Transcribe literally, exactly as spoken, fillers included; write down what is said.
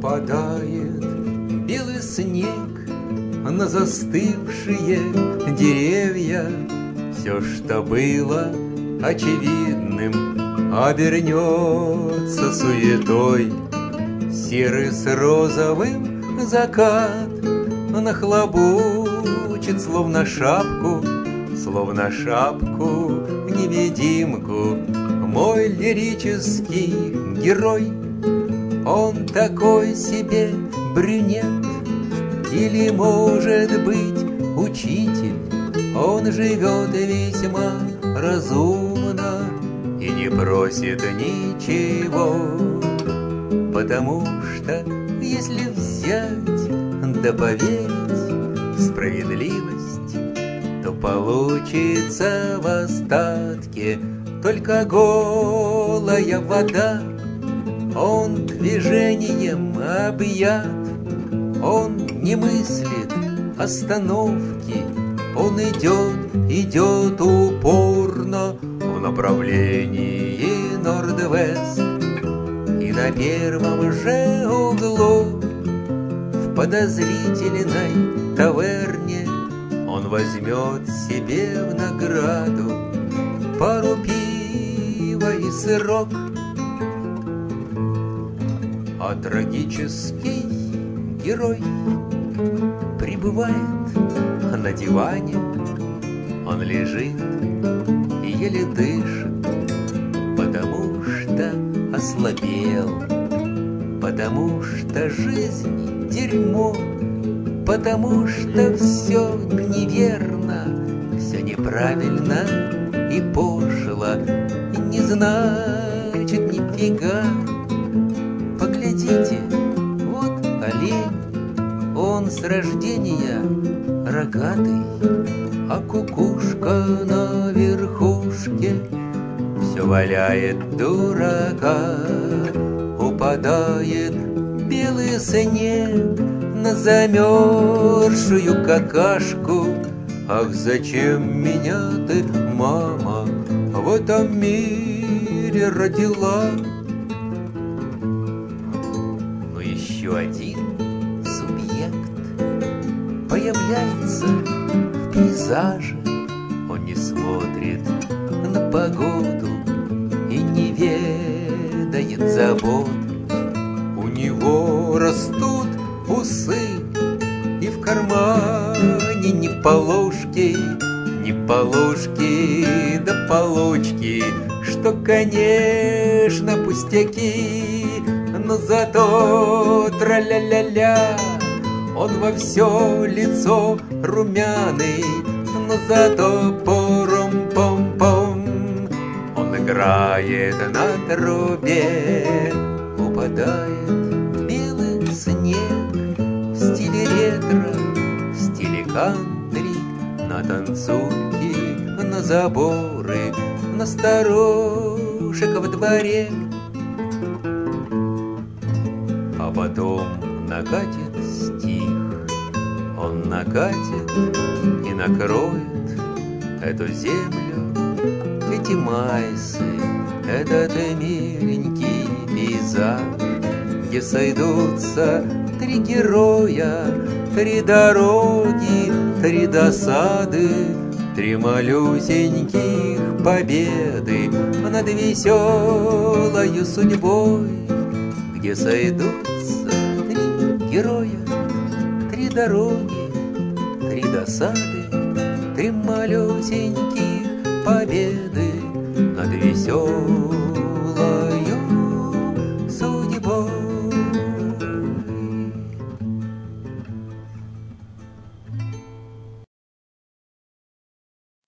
Падает белый снег на застывшие деревья. Все, что было очевидным, обернется суетой. Серый с розовым закат нахлобучит, словно шапку, словно шапку невидимку. Мой лирический герой, он такой себе брюнет, или, может быть, учитель. Он живет весьма разумно и не просит ничего, потому что, если взять да поверить в справедливость, то получится в остатке только голая вода. Он движением объят, он не мыслит остановки. Он идет, идет упорно в направлении Норд-Вест. И на первом же углу в подозрительной таверне он возьмет себе в награду пару пива и сырок. А трагический герой пребывает на диване. Он лежит и еле дышит, потому что ослабел, потому что жизнь дерьмо, потому что все неверно, все неправильно и пошло, и не значит нифига. Поглядите, вот олень, он с рождения рогатый, а кукушка на верхушке все валяет дурака. Упадает белый снег на замерзшую какашку. Ах, зачем меня ты, мама, в этом мире родила? Но еще один появляется в пейзаже. Он не смотрит на погоду и не ведает забот. У него растут усы, и в кармане ни полушки, ни полушки да полочки, что, конечно, пустяки, но зато тра-ля-ля-ля. Он во все лицо румяный, но зато пором-пом-пом. Он играет на трубе. Упадает белый снег в стиле ретро, в стиле кантри, на танцульки, на заборы, на старушек во дворе. А потом накатит стих, он накатит и накроет эту землю, эти майсы, этот миленький пейзаж, где сойдутся три героя, три дороги, три досады, три малюсеньких победы над веселою судьбой, где сойдутся три героя, три дороги, три досады, три малюсеньких победы